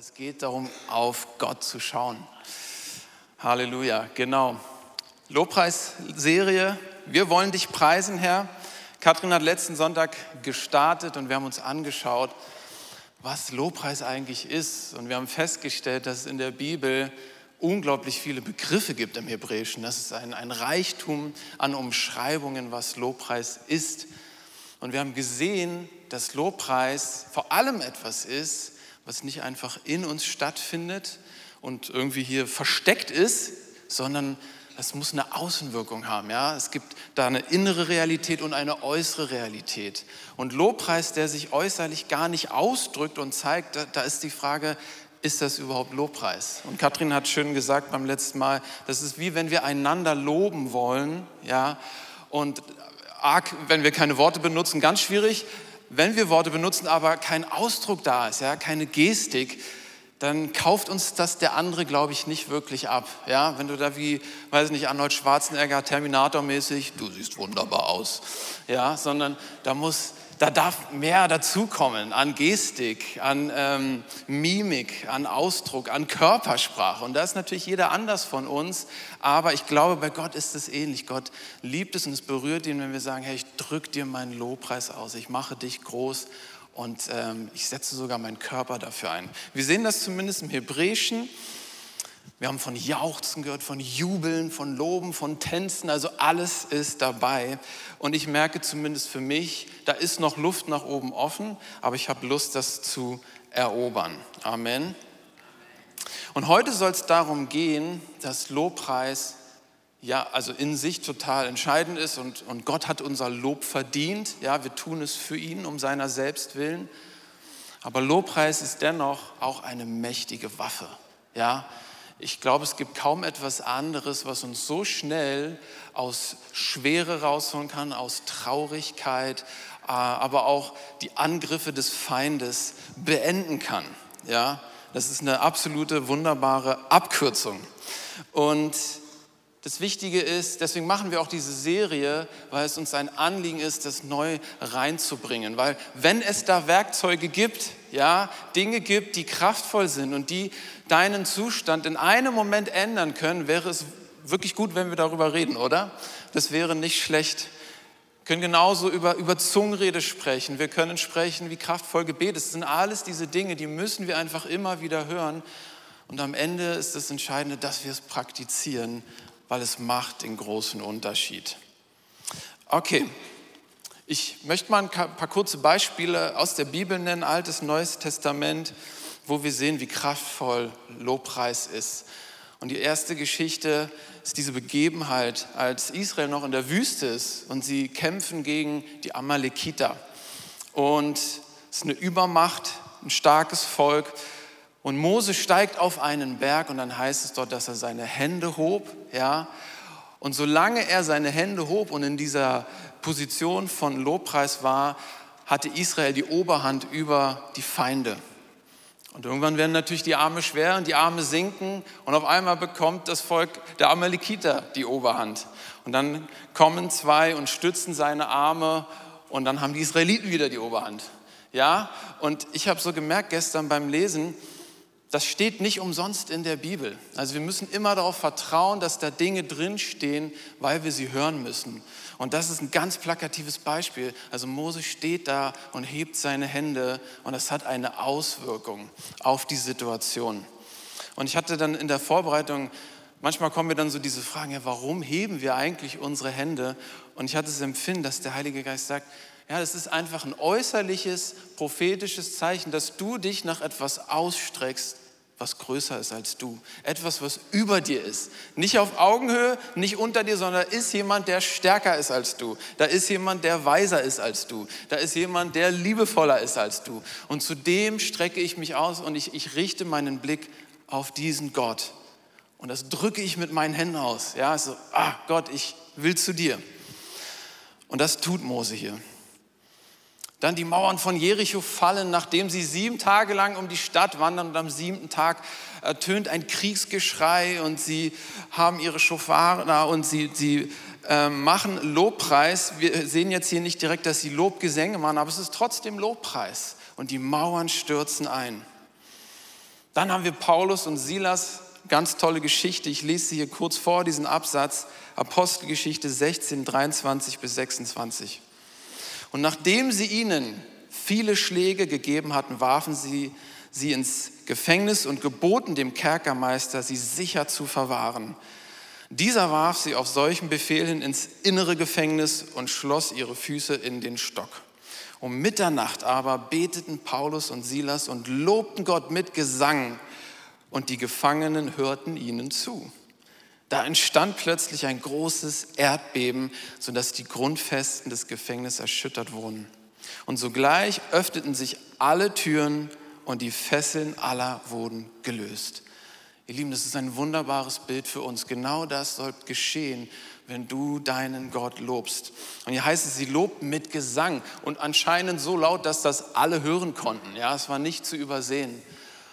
es geht darum, auf Gott zu schauen. Halleluja, genau. Lobpreisserie, wir wollen dich preisen, Herr. Katrin hat letzten Sonntag gestartet und wir haben uns angeschaut, was Lobpreis eigentlich ist. Und wir haben festgestellt, dass es in der Bibel unglaublich viele Begriffe gibt im Hebräischen. Das ist ein Reichtum an Umschreibungen, was Lobpreis ist. Und wir haben gesehen, dass Lobpreis vor allem etwas ist, was nicht einfach in uns stattfindet und irgendwie hier versteckt ist, sondern es muss eine Außenwirkung haben. Ja? Es gibt da eine innere Realität und eine äußere Realität. Und Lobpreis, der sich äußerlich gar nicht ausdrückt und zeigt, da ist die Frage, ist das überhaupt Lobpreis? Und Katrin hat schön gesagt beim letzten Mal, das ist wie wenn wir einander loben wollen, ja, und wenn wir keine Worte benutzen, ganz schwierig. Wenn wir Worte benutzen, aber kein Ausdruck da ist, ja, keine Gestik, dann kauft uns das der andere, glaube ich, nicht wirklich ab. Ja, wenn du da wie, weiß nicht, Arnold Schwarzenegger, Terminator-mäßig, du siehst wunderbar aus, ja, sondern da darf mehr dazukommen an Gestik, an Mimik, an Ausdruck, an Körpersprache. Und da ist natürlich jeder anders von uns, aber ich glaube, bei Gott ist es ähnlich. Gott liebt es und es berührt ihn, wenn wir sagen, hey, ich drücke dir meinen Lobpreis aus, ich mache dich groß und ich setze sogar meinen Körper dafür ein. Wir sehen das zumindest im Hebräischen. Wir haben von Jauchzen gehört, von Jubeln, von Loben, von Tänzen, also alles ist dabei. Und ich merke zumindest für mich, da ist noch Luft nach oben offen, aber ich habe Lust, das zu erobern. Amen. Und heute soll es darum gehen, dass Lobpreis ja, also in sich total entscheidend ist und Gott hat unser Lob verdient. Ja, wir tun es für ihn, um seiner selbst willen. Aber Lobpreis ist dennoch auch eine mächtige Waffe. Ja, ich glaube, es gibt kaum etwas anderes, was uns so schnell aus Schwere rausholen kann, aus Traurigkeit, aber auch die Angriffe des Feindes beenden kann. Ja, das ist eine absolute, wunderbare Abkürzung. Und das Wichtige ist, deswegen machen wir auch diese Serie, weil es uns ein Anliegen ist, das neu reinzubringen. Weil wenn es da Werkzeuge gibt, ja, Dinge gibt, die kraftvoll sind und die deinen Zustand in einem Moment ändern können, wäre es wirklich gut, wenn wir darüber reden, oder? Das wäre nicht schlecht. Wir können genauso über Zungenrede sprechen. Wir können sprechen, wie kraftvoll Gebet ist. Das sind alles diese Dinge, die müssen wir einfach immer wieder hören. Und am Ende ist das Entscheidende, dass wir es praktizieren, weil es macht den großen Unterschied. Okay, ich möchte mal ein paar kurze Beispiele aus der Bibel nennen, Altes, Neues Testament, wo wir sehen, wie kraftvoll Lobpreis ist. Und die erste Geschichte ist diese Begebenheit, als Israel noch in der Wüste ist und sie kämpfen gegen die Amalekiter. Und es ist eine Übermacht, ein starkes Volk. Und Mose steigt auf einen Berg und dann heißt es dort, dass er seine Hände hob. Ja? Und solange er seine Hände hob und in dieser Position von Lobpreis war, hatte Israel die Oberhand über die Feinde. Und irgendwann werden natürlich die Arme schwer und die Arme sinken und auf einmal bekommt das Volk der Amalekiter die Oberhand. Und dann kommen zwei und stützen seine Arme und dann haben die Israeliten wieder die Oberhand. Ja? Und ich habe so gemerkt gestern beim Lesen, das steht nicht umsonst in der Bibel. Also wir müssen immer darauf vertrauen, dass da Dinge drinstehen, weil wir sie hören müssen. Und das ist ein ganz plakatives Beispiel. Also Mose steht da und hebt seine Hände und das hat eine Auswirkung auf die Situation. Und ich hatte dann in der Vorbereitung, manchmal kommen mir dann so diese Fragen, ja, warum heben wir eigentlich unsere Hände? Und ich hatte das Empfinden, dass der Heilige Geist sagt, ja, das ist einfach ein äußerliches, prophetisches Zeichen, dass du dich nach etwas ausstreckst, was größer ist als du. Etwas, was über dir ist. Nicht auf Augenhöhe, nicht unter dir, sondern da ist jemand, der stärker ist als du. Da ist jemand, der weiser ist als du. Da ist jemand, der liebevoller ist als du. Und zu dem strecke ich mich aus und ich richte meinen Blick auf diesen Gott. Und das drücke ich mit meinen Händen aus. Ja, so, Gott, ich will zu dir. Und das tut Mose hier. Dann die Mauern von Jericho fallen, nachdem sie 7 Tage lang um die Stadt wandern und am 7. Tag ertönt ein Kriegsgeschrei und sie haben ihre Schofare da und sie machen Lobpreis. Wir sehen jetzt hier nicht direkt, dass sie Lobgesänge machen, aber es ist trotzdem Lobpreis und die Mauern stürzen ein. Dann haben wir Paulus und Silas, ganz tolle Geschichte. Ich lese sie hier kurz vor, diesen Absatz, Apostelgeschichte 16, 23 bis 26. Und nachdem sie ihnen viele Schläge gegeben hatten, warfen sie ins Gefängnis und geboten dem Kerkermeister, sie sicher zu verwahren. Dieser warf sie auf solchen Befehl hin ins innere Gefängnis und schloss ihre Füße in den Stock. Um Mitternacht aber beteten Paulus und Silas und lobten Gott mit Gesang, und die Gefangenen hörten ihnen zu. Da entstand plötzlich ein großes Erdbeben, sodass die Grundfesten des Gefängnisses erschüttert wurden. Und sogleich öffneten sich alle Türen und die Fesseln aller wurden gelöst. Ihr Lieben, das ist ein wunderbares Bild für uns. Genau das soll geschehen, wenn du deinen Gott lobst. Und hier heißt es, sie lobten mit Gesang und anscheinend so laut, dass das alle hören konnten. Ja, es war nicht zu übersehen.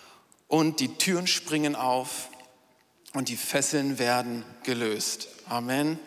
Und die Türen springen auf und die Fesseln werden gelöst. Amen.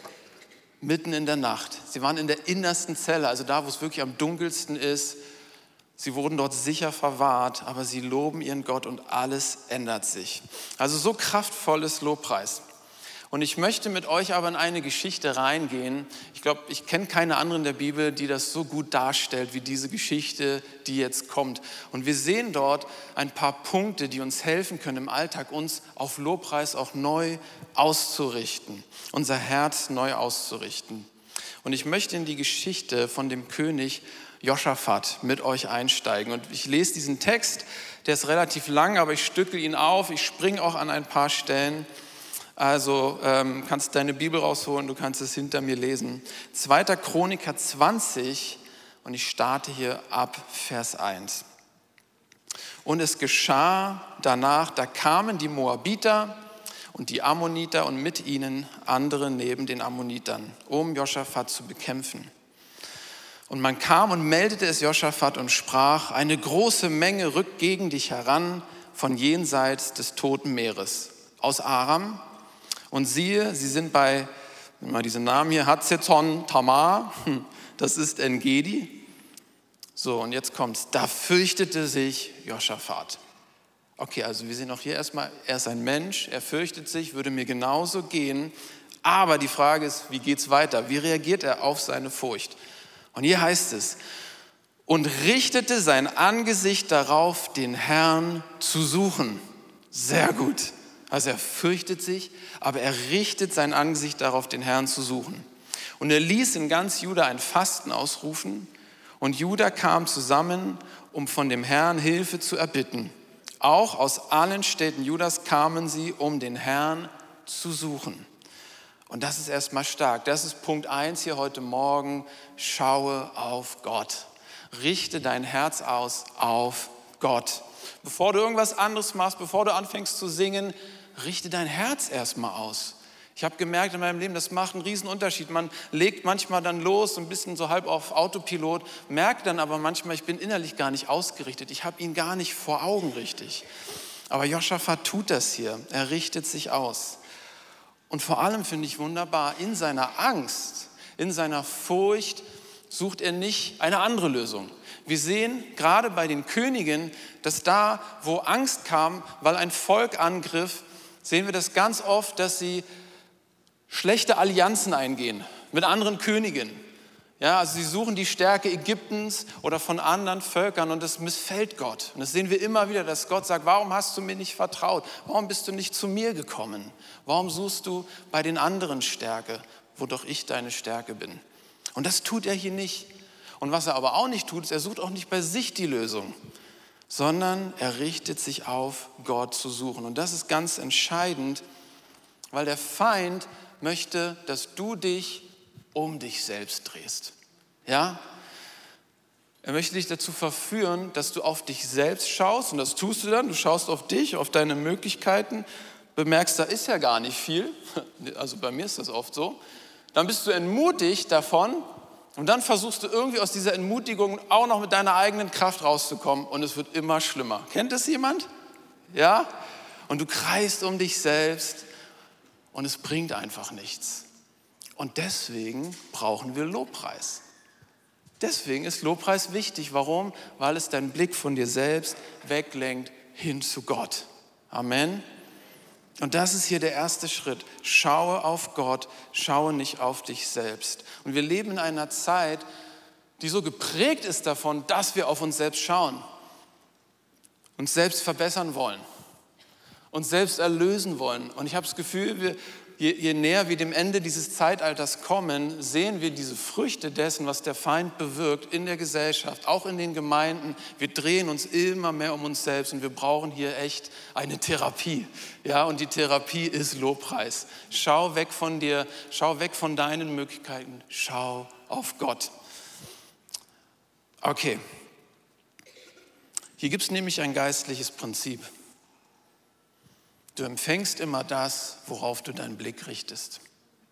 Mitten in der Nacht. Sie waren in der innersten Zelle, also da, wo es wirklich am dunkelsten ist. Sie wurden dort sicher verwahrt, aber sie loben ihren Gott und alles ändert sich. Also so kraftvolles Lobpreis. Und ich möchte mit euch aber in eine Geschichte reingehen. Ich glaube, ich kenne keine andere in der Bibel, die das so gut darstellt wie diese Geschichte, die jetzt kommt. Und wir sehen dort ein paar Punkte, die uns helfen können im Alltag, uns auf Lobpreis auch neu auszurichten, unser Herz neu auszurichten. Und ich möchte in die Geschichte von dem König Josaphat mit euch einsteigen. Und ich lese diesen Text, der ist relativ lang, aber ich stücke ihn auf. Ich springe auch an ein paar Stellen. Also kannst deine Bibel rausholen, du kannst es hinter mir lesen. 2. Chroniker 20 und ich starte hier ab Vers 1. Und es geschah danach, da kamen die Moabiter und die Ammoniter und mit ihnen andere neben den Ammonitern, um Josaphat zu bekämpfen. Und man kam und meldete es Josaphat und sprach, eine große Menge rückt gegen dich heran von jenseits des Toten Meeres, aus Aram. Und siehe, sie sind bei, mal diese Namen hier, Hatzeton Tamar, das ist En-Gedi. So, und jetzt kommt's, da fürchtete sich Josaphat. Okay, also wir sehen auch hier erstmal, er ist ein Mensch, er fürchtet sich, würde mir genauso gehen. Aber die Frage ist, wie geht's weiter? Wie reagiert er auf seine Furcht? Und hier heißt es, und richtete sein Angesicht darauf, den Herrn zu suchen. Sehr gut. Also er fürchtet sich, aber er richtet sein Angesicht darauf, den Herrn zu suchen. Und er ließ in ganz Juda ein Fasten ausrufen. Und Juda kam zusammen, um von dem Herrn Hilfe zu erbitten. Auch aus allen Städten Judas kamen sie, um den Herrn zu suchen. Und das ist erstmal stark. Das ist Punkt 1 hier heute Morgen. Schaue auf Gott. Richte dein Herz aus auf Gott. Bevor du irgendwas anderes machst, bevor du anfängst zu singen, richte dein Herz erstmal aus. Ich habe gemerkt in meinem Leben, das macht einen riesen Unterschied. Man legt manchmal dann los, ein bisschen so halb auf Autopilot, merkt dann aber manchmal, ich bin innerlich gar nicht ausgerichtet. Ich habe ihn gar nicht vor Augen richtig. Aber Josaphat tut das hier. Er richtet sich aus. Und vor allem finde ich wunderbar, in seiner Angst, in seiner Furcht sucht er nicht eine andere Lösung. Wir sehen gerade bei den Königen, dass da, wo Angst kam, weil ein Volk angriff, sehen wir das ganz oft, dass sie schlechte Allianzen eingehen mit anderen Königen. Ja, also sie suchen die Stärke Ägyptens oder von anderen Völkern und das missfällt Gott. Und das sehen wir immer wieder, dass Gott sagt, warum hast du mir nicht vertraut? Warum bist du nicht zu mir gekommen? Warum suchst du bei den anderen Stärke, wo doch ich deine Stärke bin? Und das tut er hier nicht. Und was er aber auch nicht tut, ist, er sucht auch nicht bei sich die Lösung, sondern er richtet sich auf, Gott zu suchen. Und das ist ganz entscheidend, weil der Feind möchte, dass du dich um dich selbst drehst. Ja? Er möchte dich dazu verführen, dass du auf dich selbst schaust und das tust du dann. Du schaust auf dich, auf deine Möglichkeiten, bemerkst, da ist ja gar nicht viel. Also bei mir ist das oft so. Dann bist du entmutigt davon und dann versuchst du irgendwie aus dieser Entmutigung auch noch mit deiner eigenen Kraft rauszukommen und es wird immer schlimmer. Kennt das jemand? Ja? Und du kreist um dich selbst und es bringt einfach nichts. Und deswegen brauchen wir Lobpreis. Deswegen ist Lobpreis wichtig. Warum? Weil es deinen Blick von dir selbst weglenkt hin zu Gott. Amen. Und das ist hier der erste Schritt. Schaue auf Gott, schaue nicht auf dich selbst. Und wir leben in einer Zeit, die so geprägt ist davon, dass wir auf uns selbst schauen, uns selbst verbessern wollen, uns selbst erlösen wollen. Und ich habe das Gefühl, je näher wir dem Ende dieses Zeitalters kommen, sehen wir diese Früchte dessen, was der Feind bewirkt in der Gesellschaft, auch in den Gemeinden. Wir drehen uns immer mehr um uns selbst und wir brauchen hier echt eine Therapie. Ja, und die Therapie ist Lobpreis. Schau weg von dir, schau weg von deinen Möglichkeiten, schau auf Gott. Okay, hier gibt es nämlich ein geistliches Prinzip. Du empfängst immer das, worauf du deinen Blick richtest.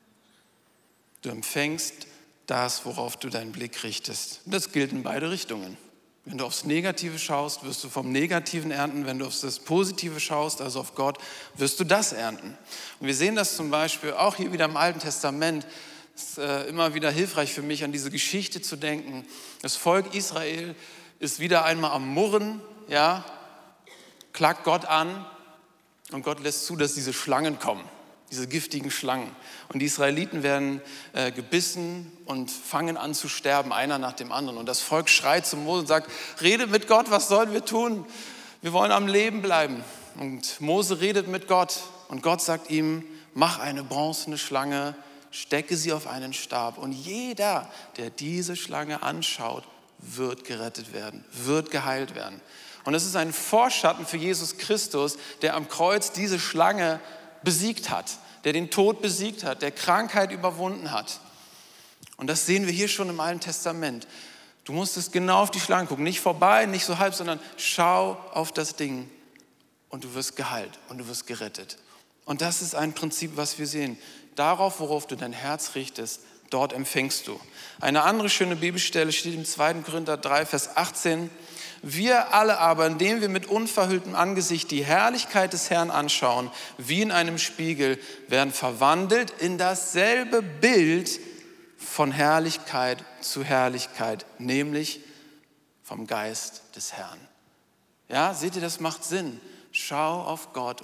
Du empfängst das, worauf du deinen Blick richtest. Das gilt in beide Richtungen. Wenn du aufs Negative schaust, wirst du vom Negativen ernten. Wenn du auf das Positive schaust, also auf Gott, wirst du das ernten. Und wir sehen das zum Beispiel auch hier wieder im Alten Testament. Es ist immer wieder hilfreich für mich, an diese Geschichte zu denken. Das Volk Israel ist wieder einmal am Murren, ja, klagt Gott an. Und Gott lässt zu, dass diese Schlangen kommen, diese giftigen Schlangen. Und die Israeliten werden gebissen und fangen an zu sterben, einer nach dem anderen. Und das Volk schreit zu Mose und sagt, rede mit Gott, was sollen wir tun? Wir wollen am Leben bleiben. Und Mose redet mit Gott und Gott sagt ihm, mach eine bronzene Schlange, stecke sie auf einen Stab. Und jeder, der diese Schlange anschaut, wird gerettet werden, wird geheilt werden. Und es ist ein Vorschatten für Jesus Christus, der am Kreuz diese Schlange besiegt hat, der den Tod besiegt hat, der Krankheit überwunden hat. Und das sehen wir hier schon im Alten Testament. Du musstest genau auf die Schlange gucken, nicht vorbei, nicht so halb, sondern schau auf das Ding und du wirst geheilt und du wirst gerettet. Und das ist ein Prinzip, was wir sehen. Darauf, worauf du dein Herz richtest, dort empfängst du. Eine andere schöne Bibelstelle steht im 2. Korinther 3, Vers 18. Wir alle aber, indem wir mit unverhülltem Angesicht die Herrlichkeit des Herrn anschauen, wie in einem Spiegel, werden verwandelt in dasselbe Bild von Herrlichkeit zu Herrlichkeit, nämlich vom Geist des Herrn. Ja, seht ihr, das macht Sinn. Schau auf Gott,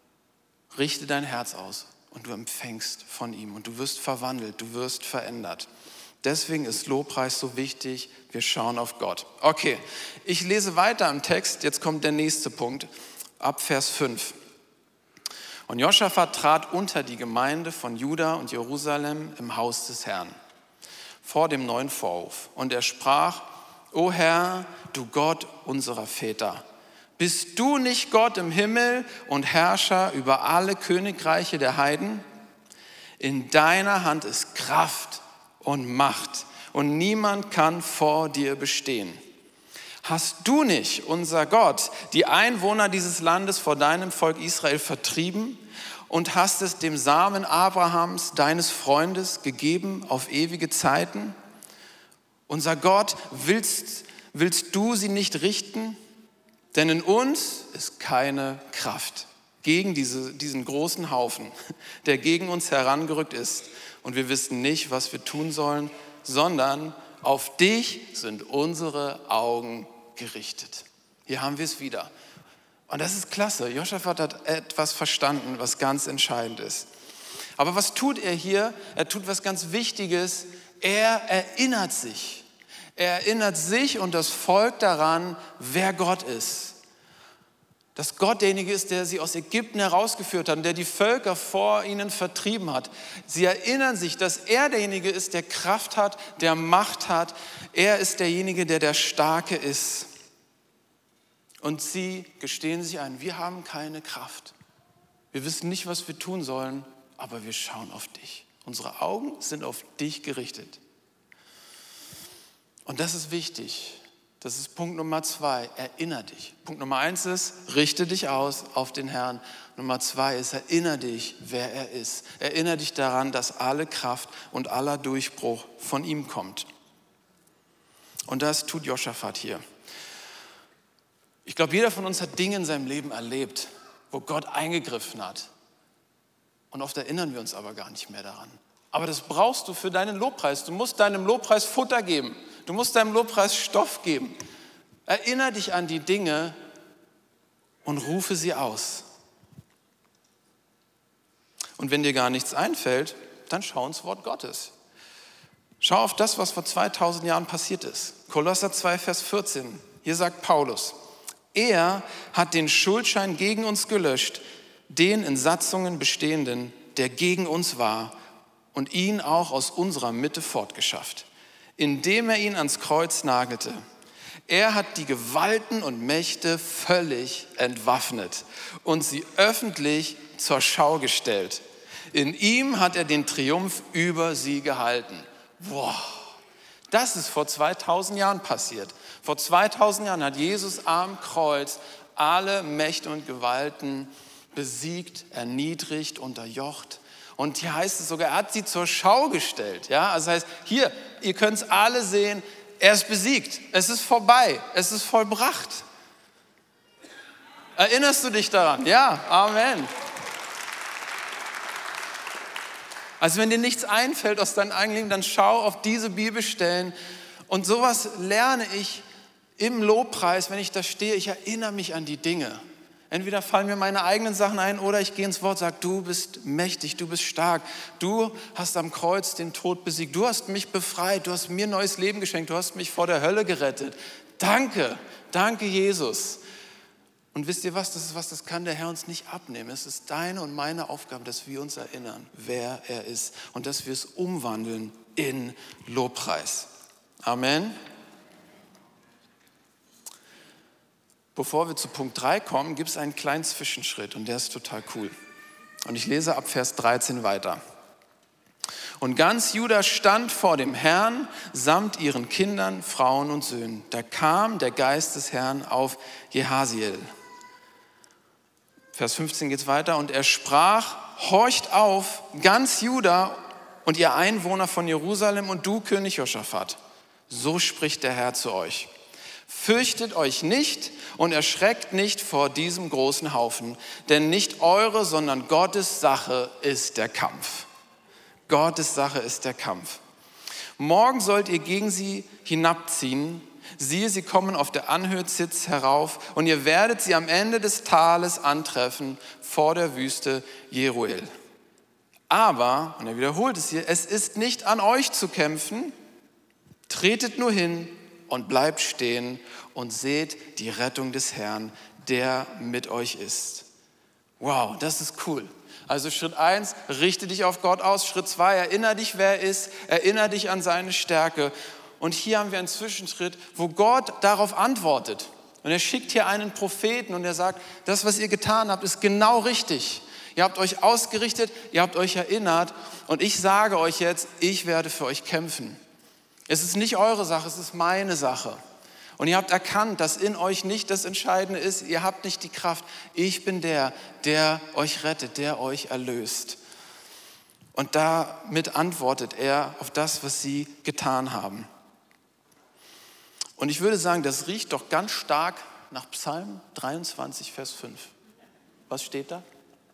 richte dein Herz aus und du empfängst von ihm und du wirst verwandelt, du wirst verändert. Deswegen ist Lobpreis so wichtig, wir schauen auf Gott. Okay, ich lese weiter im Text, jetzt kommt der nächste Punkt, ab Vers 5. Und Josaphat trat unter die Gemeinde von Juda und Jerusalem im Haus des Herrn, vor dem neuen Vorhof. Und er sprach, O Herr, du Gott unserer Väter, bist du nicht Gott im Himmel und Herrscher über alle Königreiche der Heiden? In deiner Hand ist Kraft und Macht und niemand kann vor dir bestehen. Hast du nicht, unser Gott, die Einwohner dieses Landes vor deinem Volk Israel vertrieben und hast es dem Samen Abrahams, deines Freundes, gegeben auf ewige Zeiten? Unser Gott, willst du sie nicht richten? Denn in uns ist keine Kraft gegen diesen großen Haufen, der gegen uns herangerückt ist. Und wir wissen nicht, was wir tun sollen, sondern auf dich sind unsere Augen gerichtet. Hier haben wir es wieder. Und das ist klasse. Josaphat hat etwas verstanden, was ganz entscheidend ist. Aber was tut er hier? Er tut was ganz Wichtiges. Er erinnert sich. Er erinnert sich und das Volk daran, wer Gott ist. Dass Gott derjenige ist, der sie aus Ägypten herausgeführt hat und der die Völker vor ihnen vertrieben hat. Sie erinnern sich, dass er derjenige ist, der Kraft hat, der Macht hat. Er ist derjenige, der Starke ist. Und sie gestehen sich ein, wir haben keine Kraft. Wir wissen nicht, was wir tun sollen, aber wir schauen auf dich. Unsere Augen sind auf dich gerichtet. Und das ist wichtig. Das ist Punkt Nummer 2, erinnere dich. Punkt Nummer 1 ist, richte dich aus auf den Herrn. Nummer 2 ist, erinnere dich, wer er ist. Erinnere dich daran, dass alle Kraft und aller Durchbruch von ihm kommt. Und das tut Josaphat hier. Ich glaube, jeder von uns hat Dinge in seinem Leben erlebt, wo Gott eingegriffen hat. Und oft erinnern wir uns aber gar nicht mehr daran. Aber das brauchst du für deinen Lobpreis. Du musst deinem Lobpreis Futter geben. Du musst deinem Lobpreis Stoff geben. Erinnere dich an die Dinge, und rufe sie aus. Und wenn dir gar nichts einfällt, dann schau ins Wort Gottes. Schau auf das, was vor 2000 Jahren passiert ist. Kolosser 2, Vers 14. Hier sagt Paulus: Er hat den Schuldschein gegen uns gelöscht, den in Satzungen bestehenden, der gegen uns war, und ihn auch aus unserer Mitte fortgeschafft, indem er ihn ans Kreuz nagelte. Er hat die Gewalten und Mächte völlig entwaffnet und sie öffentlich zur Schau gestellt. In ihm hat er den Triumph über sie gehalten. Boah, das ist vor 2000 Jahren passiert. Vor 2000 Jahren hat Jesus am Kreuz alle Mächte und Gewalten besiegt, erniedrigt, unterjocht. Und hier heißt es sogar, er hat sie zur Schau gestellt. Ja? Also das heißt, hier, ihr könnt es alle sehen, er ist besiegt. Es ist vorbei, es ist vollbracht. Erinnerst du dich daran? Ja, Amen. Also wenn dir nichts einfällt aus deinem eigenen Leben, dann schau auf diese Bibelstellen. Und sowas lerne ich im Lobpreis, wenn ich da stehe. Ich erinnere mich an die Dinge. Entweder fallen mir meine eigenen Sachen ein oder ich gehe ins Wort und sage, du bist mächtig, du bist stark. Du hast am Kreuz den Tod besiegt. Du hast mich befreit. Du hast mir neues Leben geschenkt. Du hast mich vor der Hölle gerettet. Danke, danke Jesus. Und wisst ihr was, das kann der Herr uns nicht abnehmen. Es ist deine und meine Aufgabe, dass wir uns erinnern, wer er ist und dass wir es umwandeln in Lobpreis. Amen. Bevor wir zu Punkt 3 kommen, gibt es einen kleinen Zwischenschritt und der ist total cool. Und ich lese ab Vers 13 weiter. Und ganz Juda stand vor dem Herrn samt ihren Kindern, Frauen und Söhnen. Da kam der Geist des Herrn auf Jehasiel. Vers 15 geht es weiter. Und er sprach, horcht auf, ganz Juda und ihr Einwohner von Jerusalem und du, König Josaphat. So spricht der Herr zu euch. Fürchtet euch nicht und erschreckt nicht vor diesem großen Haufen, denn nicht eure, sondern Gottes Sache ist der Kampf. Gottes Sache ist der Kampf. Morgen sollt ihr gegen sie hinabziehen. Siehe, sie kommen auf der Anhöhe-Zitz herauf und ihr werdet sie am Ende des Tales antreffen vor der Wüste Jeruel. Aber, und er wiederholt es hier, es ist nicht an euch zu kämpfen, tretet nur hin und bleibt stehen und seht die Rettung des Herrn, der mit euch ist. Wow, das ist cool. Also Schritt 1, richte dich auf Gott aus. Schritt 2, erinnere dich, wer er ist. Erinnere dich an seine Stärke. Und hier haben wir einen Zwischenschritt, wo Gott darauf antwortet. Und er schickt hier einen Propheten und er sagt, das, was ihr getan habt, ist genau richtig. Ihr habt euch ausgerichtet, ihr habt euch erinnert und ich sage euch jetzt, ich werde für euch kämpfen. Es ist nicht eure Sache, es ist meine Sache. Und ihr habt erkannt, dass in euch nicht das Entscheidende ist, ihr habt nicht die Kraft. Ich bin der euch rettet, der euch erlöst. Und damit antwortet er auf das, was sie getan haben. Und ich würde sagen, das riecht doch ganz stark nach Psalm 23, Vers 5. Was steht da?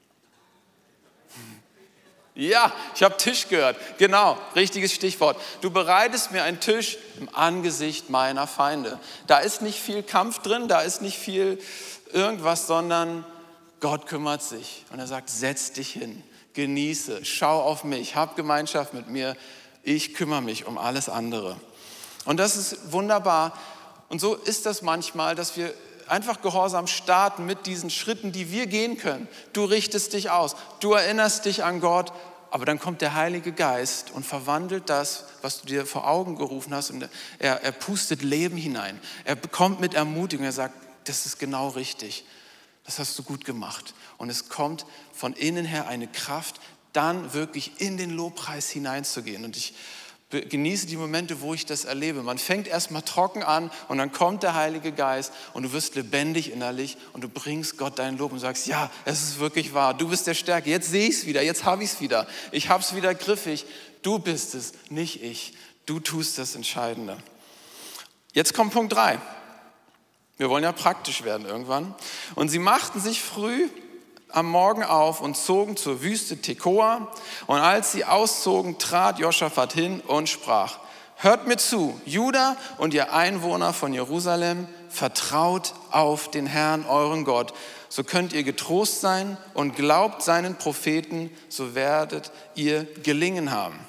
Ja, ich habe Tisch gehört. Genau, richtiges Stichwort. Du bereitest mir einen Tisch im Angesicht meiner Feinde. Da ist nicht viel Kampf drin, da ist nicht viel irgendwas, sondern Gott kümmert sich. Und er sagt, setz dich hin, genieße, schau auf mich, hab Gemeinschaft mit mir. Ich kümmere mich um alles andere. Und das ist wunderbar. Und so ist das manchmal, dass wir einfach gehorsam starten mit diesen Schritten, die wir gehen können. Du richtest dich aus, du erinnerst dich an Gott, aber dann kommt der Heilige Geist und verwandelt das, was du dir vor Augen gerufen hast. Und er pustet Leben hinein. Er kommt mit Ermutigung, er sagt, das ist genau richtig. Das hast du gut gemacht. Und es kommt von innen her eine Kraft, dann wirklich in den Lobpreis hineinzugehen. Und ich genieße die Momente, wo ich das erlebe. Man fängt erstmal trocken an und dann kommt der Heilige Geist und du wirst lebendig innerlich und du bringst Gott dein Lob und sagst, ja, es ist wirklich wahr, du bist der Stärke, jetzt sehe ich es wieder, jetzt habe ich es wieder, ich habe es wieder griffig, du bist es, nicht ich, du tust das Entscheidende. Jetzt kommt Punkt 3. Wir wollen ja praktisch werden irgendwann. Und sie machten sich früh am Morgen auf und zogen zur Wüste Tekoa. Und als sie auszogen, trat Josaphat hin und sprach, hört mir zu, Juda und ihr Einwohner von Jerusalem, vertraut auf den Herrn, euren Gott, so könnt ihr getrost sein und glaubt seinen Propheten, so werdet ihr Gelingen haben.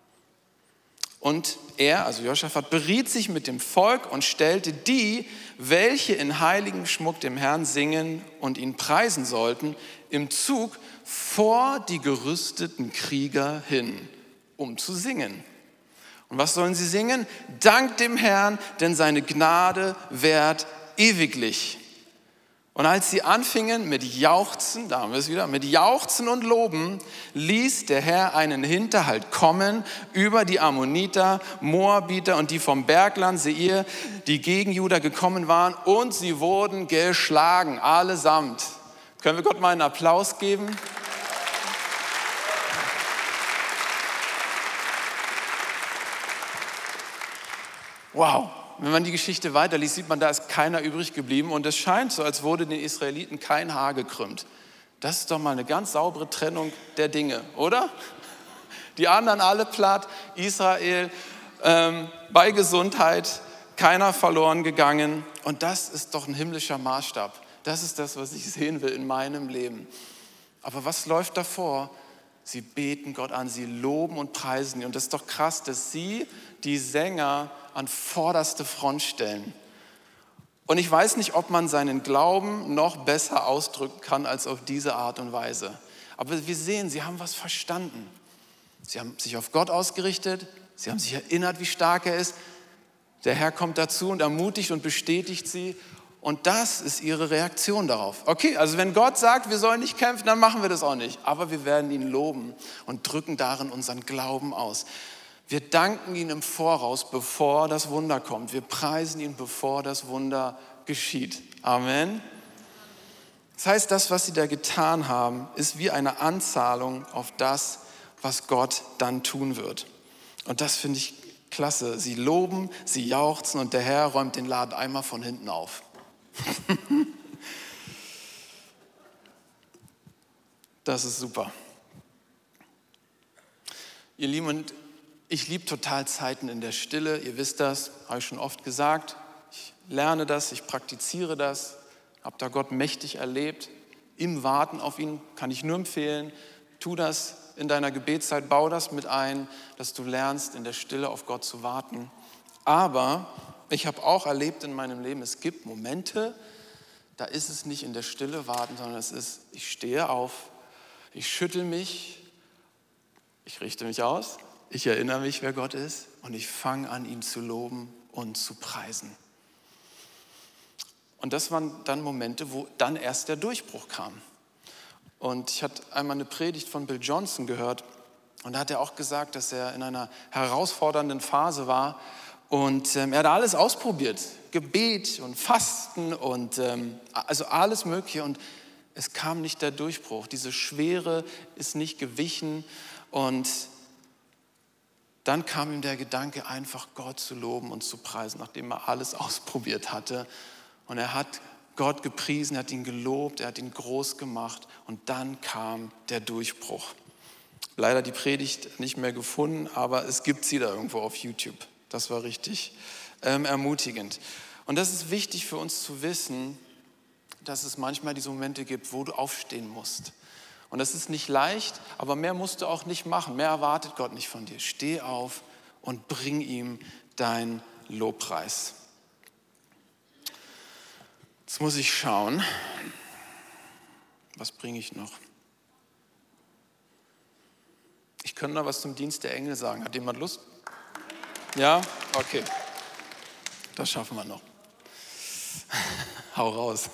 Und er, also Josaphat, beriet sich mit dem Volk und stellte die, welche in heiligem Schmuck dem Herrn singen und ihn preisen sollten, im Zug vor die gerüsteten Krieger hin, um zu singen. Und was sollen sie singen? Dank dem Herrn, denn seine Gnade währt ewiglich. Und als sie anfingen mit Jauchzen, da haben wir es wieder, mit Jauchzen und Loben, ließ der Herr einen Hinterhalt kommen über die Ammoniter, Moabiter und die vom Bergland Seir, die gegen Juda gekommen waren, und sie wurden geschlagen, allesamt. Können wir Gott mal einen Applaus geben? Wow. Wenn man die Geschichte weiterliest, sieht man, da ist keiner übrig geblieben und es scheint so, als wurde den Israeliten kein Haar gekrümmt. Das ist doch mal eine ganz saubere Trennung der Dinge, oder? Die anderen alle platt, Israel bei Gesundheit, keiner verloren gegangen, und das ist doch ein himmlischer Maßstab. Das ist das, was ich sehen will in meinem Leben. Aber was läuft davor? Sie beten Gott an, sie loben und preisen ihn. Und das ist doch krass, dass sie die Sänger an vorderste Front stellen. Und ich weiß nicht, ob man seinen Glauben noch besser ausdrücken kann als auf diese Art und Weise. Aber wir sehen, sie haben was verstanden. Sie haben sich auf Gott ausgerichtet, sie haben sich erinnert, wie stark er ist. Der Herr kommt dazu und ermutigt und bestätigt sie. Und das ist ihre Reaktion darauf. Okay, also wenn Gott sagt, wir sollen nicht kämpfen, dann machen wir das auch nicht. Aber wir werden ihn loben und drücken darin unseren Glauben aus. Wir danken ihm im Voraus, bevor das Wunder kommt. Wir preisen ihn, bevor das Wunder geschieht. Amen. Das heißt, das, was sie da getan haben, ist wie eine Anzahlung auf das, was Gott dann tun wird. Und das finde ich klasse. Sie loben, sie jauchzen und der Herr räumt den Laden einmal von hinten auf. Das ist super. Ihr Lieben, und ich liebe total Zeiten in der Stille. Ihr wisst das, habe ich schon oft gesagt. Ich lerne das, ich praktiziere das, habe da Gott mächtig erlebt. Im Warten auf ihn kann ich nur empfehlen, tu das in deiner Gebetszeit, bau das mit ein, dass du lernst, in der Stille auf Gott zu warten. Aber ich habe auch erlebt in meinem Leben, es gibt Momente, da ist es nicht in der Stille warten, sondern es ist, ich stehe auf, ich schüttel mich, ich richte mich aus, ich erinnere mich, wer Gott ist, und ich fange an, ihn zu loben und zu preisen. Und das waren dann Momente, wo dann erst der Durchbruch kam. Und ich hatte einmal eine Predigt von Bill Johnson gehört, und da hat er auch gesagt, dass er in einer herausfordernden Phase war. Und er hat alles ausprobiert, Gebet und Fasten und also alles Mögliche. Und es kam nicht der Durchbruch. Diese Schwere ist nicht gewichen. Und dann kam ihm der Gedanke, einfach Gott zu loben und zu preisen, nachdem er alles ausprobiert hatte. Und er hat Gott gepriesen, er hat ihn gelobt, er hat ihn groß gemacht. Und dann kam der Durchbruch. Leider die Predigt nicht mehr gefunden, aber es gibt sie da irgendwo auf YouTube. Das war richtig ermutigend. Und das ist wichtig für uns zu wissen, dass es manchmal diese Momente gibt, wo du aufstehen musst. Und das ist nicht leicht, aber mehr musst du auch nicht machen. Mehr erwartet Gott nicht von dir. Steh auf und bring ihm dein Lobpreis. Jetzt muss ich schauen, was bringe ich noch? Ich könnte noch was zum Dienst der Engel sagen. Hat jemand Lust? Ja? Okay. Das schaffen wir noch. Hau raus.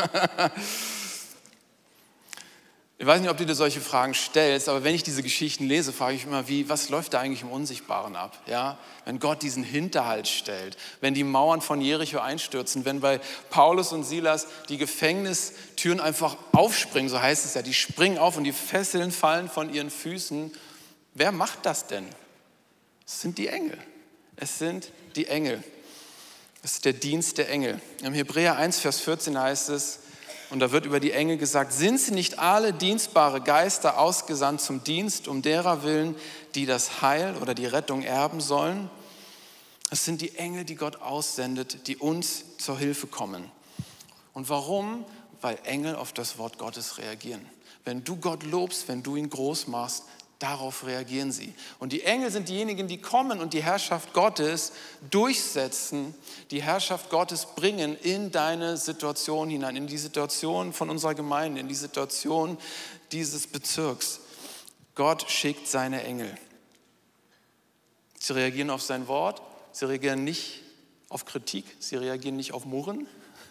Ich weiß nicht, ob du dir solche Fragen stellst, aber wenn ich diese Geschichten lese, frage ich immer, was läuft da eigentlich im Unsichtbaren ab? Ja? Wenn Gott diesen Hinterhalt stellt, wenn die Mauern von Jericho einstürzen, wenn bei Paulus und Silas die Gefängnistüren einfach aufspringen, so heißt es ja, die springen auf und die Fesseln fallen von ihren Füßen. Wer macht das denn? Es sind die Engel. Es sind die Engel. Es ist der Dienst der Engel. Im Hebräer 1, Vers 14 heißt es, und da wird über die Engel gesagt, sind sie nicht alle dienstbare Geister ausgesandt zum Dienst, um derer willen, die das Heil oder die Rettung erben sollen? Es sind die Engel, die Gott aussendet, die uns zur Hilfe kommen. Und warum? Weil Engel auf das Wort Gottes reagieren. Wenn du Gott lobst, wenn du ihn groß machst, darauf reagieren sie. Und die Engel sind diejenigen, die kommen und die Herrschaft Gottes durchsetzen, die Herrschaft Gottes bringen in deine Situation hinein, in die Situation von unserer Gemeinde, in die Situation dieses Bezirks. Gott schickt seine Engel. Sie reagieren auf sein Wort, sie reagieren nicht auf Kritik, sie reagieren nicht auf Murren.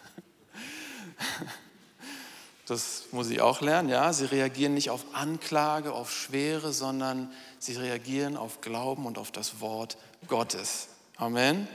Das muss ich auch lernen, ja. Sie reagieren nicht auf Anklage, auf Schwere, sondern sie reagieren auf Glauben und auf das Wort Gottes. Amen.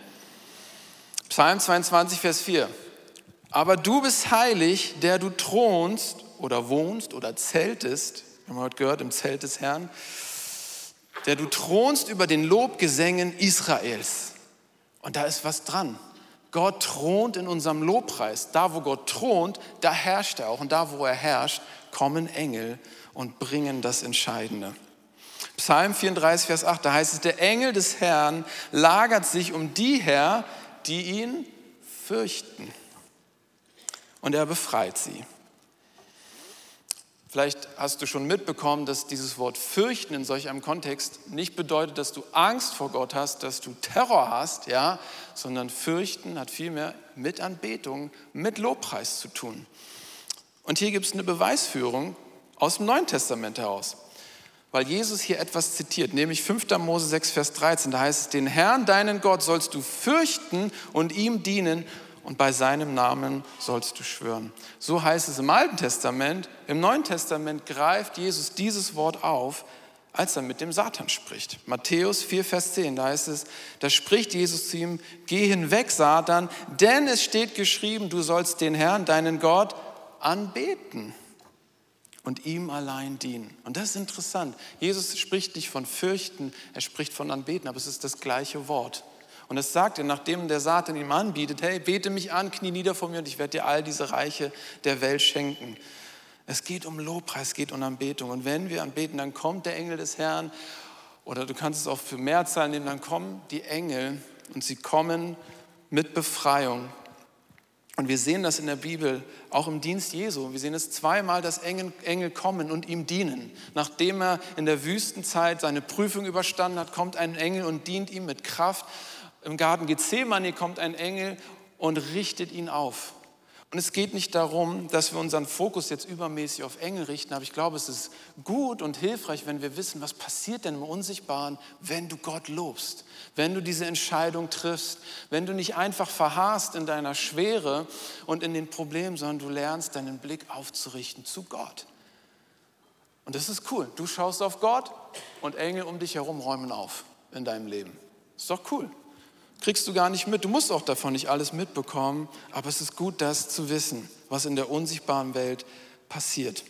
Psalm 22, Vers 4. Aber du bist heilig, der du thronst oder wohnst oder zeltest, wir haben heute gehört, im Zelt des Herrn, der du thronst über den Lobgesängen Israels. Und da ist was dran. Gott thront in unserem Lobpreis. Da, wo Gott thront, da herrscht er auch. Und da, wo er herrscht, kommen Engel und bringen das Entscheidende. Psalm 34, Vers 8, da heißt es, der Engel des Herrn lagert sich um die her, die ihn fürchten. Und er befreit sie. Vielleicht hast du schon mitbekommen, dass dieses Wort fürchten in solch einem Kontext nicht bedeutet, dass du Angst vor Gott hast, dass du Terror hast, ja, sondern fürchten hat vielmehr mit Anbetung, mit Lobpreis zu tun. Und hier gibt es eine Beweisführung aus dem Neuen Testament heraus, weil Jesus hier etwas zitiert, nämlich 5. Mose 6, Vers 13, da heißt es, den Herrn, deinen Gott, sollst du fürchten und ihm dienen, und bei seinem Namen sollst du schwören. So heißt es im Alten Testament. Im Neuen Testament greift Jesus dieses Wort auf, als er mit dem Satan spricht. Matthäus 4, Vers 10, da heißt es, da spricht Jesus zu ihm, geh hinweg, Satan, denn es steht geschrieben, du sollst den Herrn, deinen Gott, anbeten und ihm allein dienen. Und das ist interessant. Jesus spricht nicht von fürchten, er spricht von anbeten, aber es ist das gleiche Wort. Und es sagt er, nachdem der Satan ihm anbietet, hey, bete mich an, knie nieder vor mir und ich werde dir all diese Reiche der Welt schenken. Es geht um Lobpreis, es geht um Anbetung. Und wenn wir anbeten, dann kommt der Engel des Herrn, oder du kannst es auch für Mehrzahl nehmen, dann kommen die Engel und sie kommen mit Befreiung. Und wir sehen das in der Bibel, auch im Dienst Jesu. Wir sehen es zweimal, dass Engel kommen und ihm dienen. Nachdem er in der Wüstenzeit seine Prüfung überstanden hat, kommt ein Engel und dient ihm mit Kraft. Im Garten Gethsemane kommt ein Engel und richtet ihn auf. Und es geht nicht darum, dass wir unseren Fokus jetzt übermäßig auf Engel richten, aber ich glaube, es ist gut und hilfreich, wenn wir wissen, was passiert denn im Unsichtbaren, wenn du Gott lobst, wenn du diese Entscheidung triffst, wenn du nicht einfach verharrst in deiner Schwere und in den Problemen, sondern du lernst, deinen Blick aufzurichten zu Gott. Und das ist cool. Du schaust auf Gott und Engel um dich herum räumen auf in deinem Leben. Ist doch cool. Kriegst du gar nicht mit. Du musst auch davon nicht alles mitbekommen, aber es ist gut, das zu wissen, was in der unsichtbaren Welt passiert.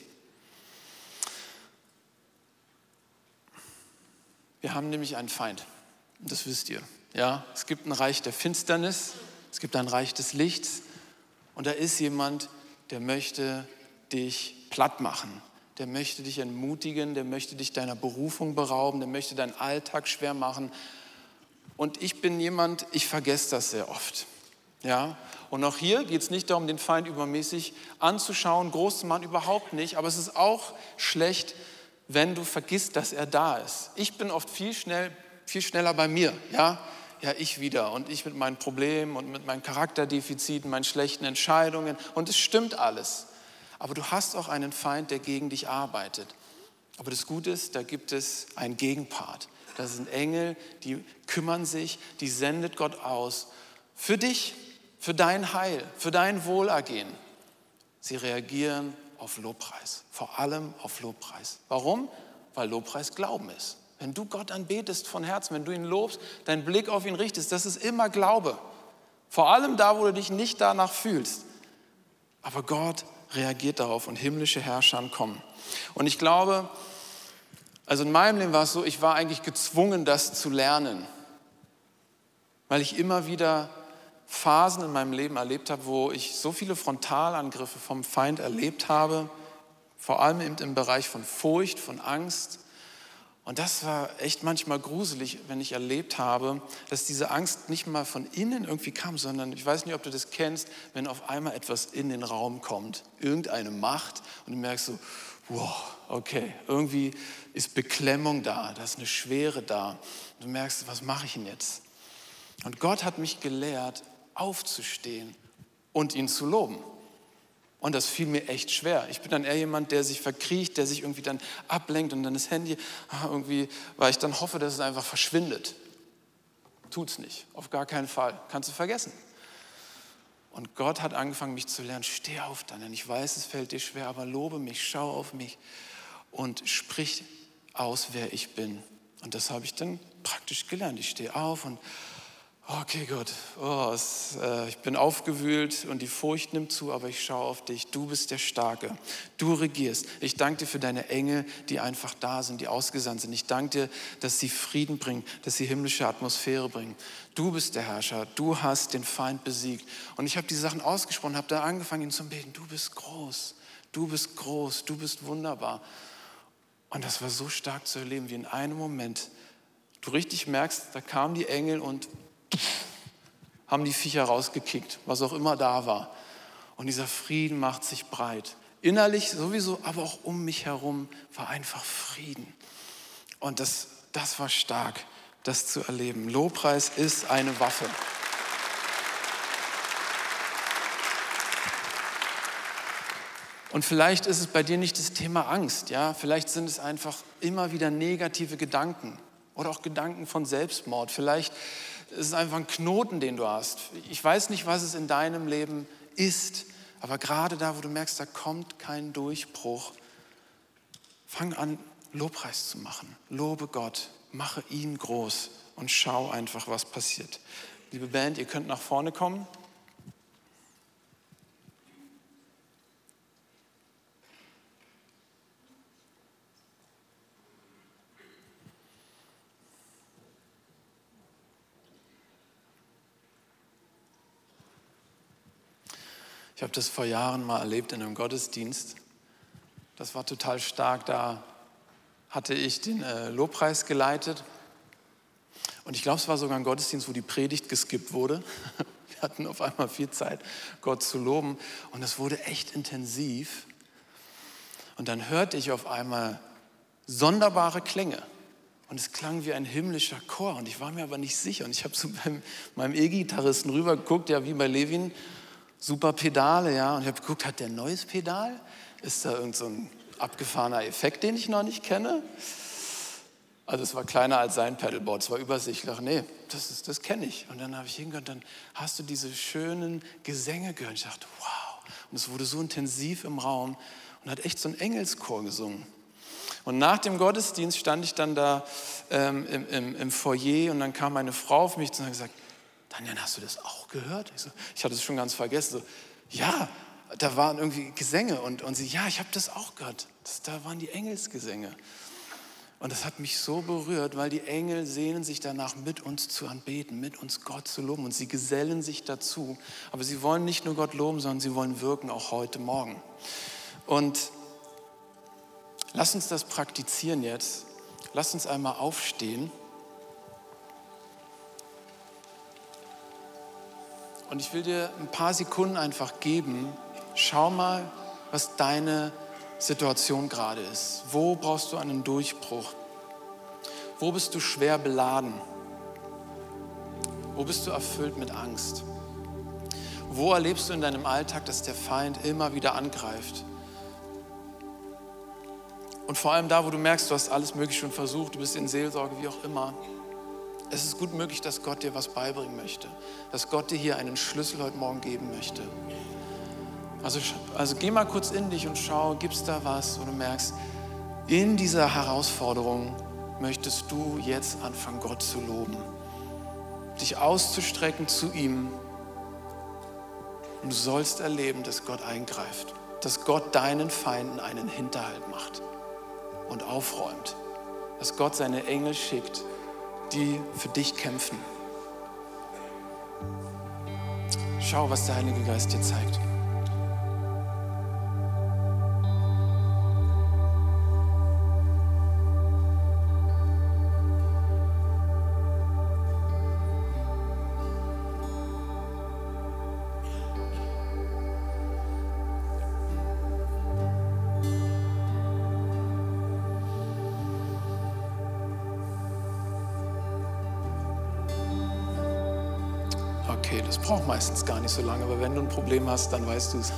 Wir haben nämlich einen Feind, und das wisst ihr. Ja? Es gibt ein Reich der Finsternis, es gibt ein Reich des Lichts und da ist jemand, der möchte dich platt machen. Der möchte dich entmutigen, der möchte dich deiner Berufung berauben, der möchte deinen Alltag schwer machen. Und ich bin jemand, ich vergesse das sehr oft. Ja? Und auch hier geht es nicht darum, den Feind übermäßig anzuschauen, groß zu machen, überhaupt nicht. Aber es ist auch schlecht, wenn du vergisst, dass er da ist. Ich bin oft viel schneller bei mir. Ja, ich wieder. Und ich mit meinen Problemen und mit meinen Charakterdefiziten, meinen schlechten Entscheidungen. Und es stimmt alles. Aber du hast auch einen Feind, der gegen dich arbeitet. Aber das Gute ist, da gibt es einen Gegenpart. Das sind Engel, die kümmern sich, die sendet Gott aus für dich, für dein Heil, für dein Wohlergehen. Sie reagieren auf Lobpreis, vor allem auf Lobpreis. Warum? Weil Lobpreis Glauben ist. Wenn du Gott anbetest von Herzen, wenn du ihn lobst, deinen Blick auf ihn richtest, das ist immer Glaube. Vor allem da, wo du dich nicht danach fühlst. Aber Gott reagiert darauf und himmlische Herrscher kommen. Und ich glaube, also in meinem Leben war es so, ich war eigentlich gezwungen, das zu lernen, weil ich immer wieder Phasen in meinem Leben erlebt habe, wo ich so viele Frontalangriffe vom Feind erlebt habe, vor allem im Bereich von Furcht, von Angst. Und das war echt manchmal gruselig, wenn ich erlebt habe, dass diese Angst nicht mal von innen irgendwie kam, sondern ich weiß nicht, ob du das kennst, wenn auf einmal etwas in den Raum kommt, irgendeine Macht und du merkst so, wow, okay, irgendwie ist Beklemmung da, da ist eine Schwere da. Und du merkst, was mache ich denn jetzt? Und Gott hat mich gelehrt, aufzustehen und ihn zu loben. Und das fiel mir echt schwer. Ich bin dann eher jemand, der sich verkriecht, der sich irgendwie dann ablenkt und dann das Handy irgendwie, weil ich dann hoffe, dass es einfach verschwindet. Tut's nicht, auf gar keinen Fall. Kannst du vergessen. Und Gott hat angefangen, mich zu lernen, steh auf dann. Ich weiß, es fällt dir schwer, aber lobe mich, schau auf mich und sprich aus, wer ich bin. Und das habe ich dann praktisch gelernt. Ich stehe auf und okay, Gott, ich bin aufgewühlt und die Furcht nimmt zu, aber ich schaue auf dich. Du bist der Starke, du regierst. Ich danke dir für deine Engel, die einfach da sind, die ausgesandt sind. Ich danke dir, dass sie Frieden bringen, dass sie himmlische Atmosphäre bringen. Du bist der Herrscher, du hast den Feind besiegt. Und ich habe die Sachen ausgesprochen, habe da angefangen, ihn zu beten. Du bist groß, du bist groß, du bist wunderbar. Und das war so stark zu erleben, wie in einem Moment du richtig merkst, da kamen die Engel und haben die Viecher rausgekickt, was auch immer da war. Und dieser Frieden macht sich breit. Innerlich sowieso, aber auch um mich herum war einfach Frieden. Und das war stark, das zu erleben. Lobpreis ist eine Waffe. Und vielleicht ist es bei dir nicht das Thema Angst, ja? Vielleicht sind es einfach immer wieder negative Gedanken oder auch Gedanken von Selbstmord. Vielleicht ist es einfach ein Knoten, den du hast. Ich weiß nicht, was es in deinem Leben ist, aber gerade da, wo du merkst, da kommt kein Durchbruch, fang an, Lobpreis zu machen. Lobe Gott, mache ihn groß und schau einfach, was passiert. Liebe Band, ihr könnt nach vorne kommen. Ich habe das vor Jahren mal erlebt in einem Gottesdienst. Das war total stark. Da hatte ich den Lobpreis geleitet. Und ich glaube, es war sogar ein Gottesdienst, wo die Predigt geskippt wurde. Wir hatten auf einmal viel Zeit, Gott zu loben. Und das wurde echt intensiv. Und dann hörte ich auf einmal sonderbare Klänge. Und es klang wie ein himmlischer Chor. Und ich war mir aber nicht sicher. Und ich habe so bei meinem E-Gitarristen rübergeguckt, ja, wie bei Levin. Super Pedale, ja. Und ich habe geguckt, hat der ein neues Pedal? Ist da irgend so ein abgefahrener Effekt, den ich noch nicht kenne? Also es war kleiner als sein Pedalboard, es war übersichtlich. Ich dachte, nee, das kenne ich. Und dann habe ich hingehört, dann hast du diese schönen Gesänge gehört. Ich dachte, wow. Und es wurde so intensiv im Raum und hat echt so einen Engelschor gesungen. Und nach dem Gottesdienst stand ich dann da im Foyer und dann kam meine Frau auf mich zu und hat gesagt, Daniel, hast du das auch gehört? Ich hatte es schon ganz vergessen. So, ja, da waren irgendwie Gesänge und sie, ja, ich habe das auch gehört. Da waren die Engelsgesänge. Und das hat mich so berührt, weil die Engel sehnen sich danach, mit uns zu anbeten, mit uns Gott zu loben. Und sie gesellen sich dazu. Aber sie wollen nicht nur Gott loben, sondern sie wollen wirken, auch heute Morgen. Und lass uns das praktizieren jetzt. Lass uns einmal aufstehen. Und ich will dir ein paar Sekunden einfach geben. Schau mal, was deine Situation gerade ist. Wo brauchst du einen Durchbruch? Wo bist du schwer beladen? Wo bist du erfüllt mit Angst? Wo erlebst du in deinem Alltag, dass der Feind immer wieder angreift? Und vor allem da, wo du merkst, du hast alles Mögliche schon versucht, du bist in Seelsorge, wie auch immer. Es ist gut möglich, dass Gott dir was beibringen möchte. Dass Gott dir hier einen Schlüssel heute Morgen geben möchte. Also geh mal kurz in dich und schau, gibt es da was, wo du merkst, in dieser Herausforderung möchtest du jetzt anfangen, Gott zu loben. Dich auszustrecken zu ihm. Und du sollst erleben, dass Gott eingreift. Dass Gott deinen Feinden einen Hinterhalt macht und aufräumt. Dass Gott seine Engel schickt, die für dich kämpfen. Schau, was der Heilige Geist dir zeigt. okay, das braucht meistens gar nicht so lange, aber wenn du ein Problem hast, dann weißt du es.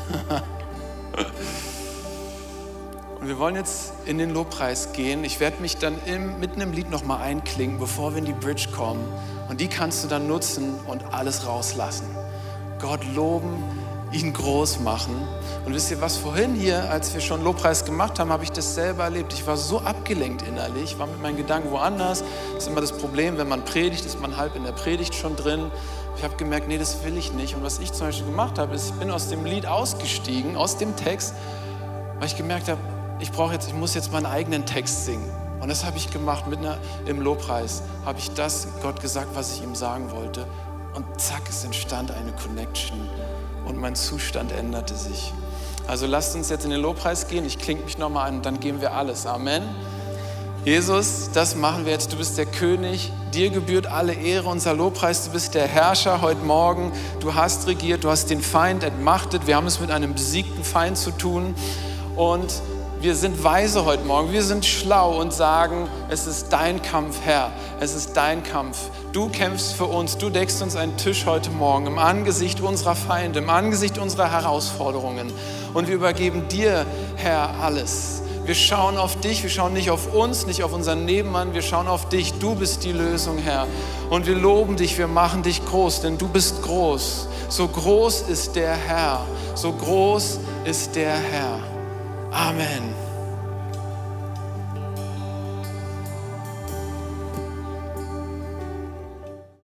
Und wir wollen jetzt in den Lobpreis gehen. Ich werde mich dann mitten im Lied nochmal einklinken, bevor wir in die Bridge kommen. Und die kannst du dann nutzen und alles rauslassen. Gott loben, ihn groß machen. Und wisst ihr was, vorhin hier, als wir schon Lobpreis gemacht haben, habe ich das selber erlebt. Ich war so abgelenkt innerlich, war mit meinen Gedanken woanders. Das ist immer das Problem, wenn man predigt, ist man halb in der Predigt schon drin. Ich habe gemerkt, nee, das will ich nicht. Und was ich zum Beispiel gemacht habe, ist, ich bin aus dem Lied ausgestiegen, aus dem Text, weil ich gemerkt habe, ich muss jetzt meinen eigenen Text singen. Und das habe ich gemacht, im Lobpreis habe ich das Gott gesagt, was ich ihm sagen wollte. Und zack, es entstand eine Connection und mein Zustand änderte sich. Also lasst uns jetzt in den Lobpreis gehen. Ich klinge mich nochmal an und dann geben wir alles. Amen. Jesus, das machen wir jetzt. Du bist der König. Dir gebührt alle Ehre, unser Lobpreis. Du bist der Herrscher heute Morgen. Du hast regiert, du hast den Feind entmachtet. Wir haben es mit einem besiegten Feind zu tun. Und wir sind weise heute Morgen, wir sind schlau und sagen, es ist dein Kampf, Herr, es ist dein Kampf. Du kämpfst für uns, du deckst uns einen Tisch heute Morgen im Angesicht unserer Feinde, im Angesicht unserer Herausforderungen. Und wir übergeben dir, Herr, alles. Wir schauen auf dich, wir schauen nicht auf uns, nicht auf unseren Nebenmann, wir schauen auf dich. Du bist die Lösung, Herr. Und wir loben dich, wir machen dich groß, denn du bist groß. So groß ist der Herr, so groß ist der Herr. Amen.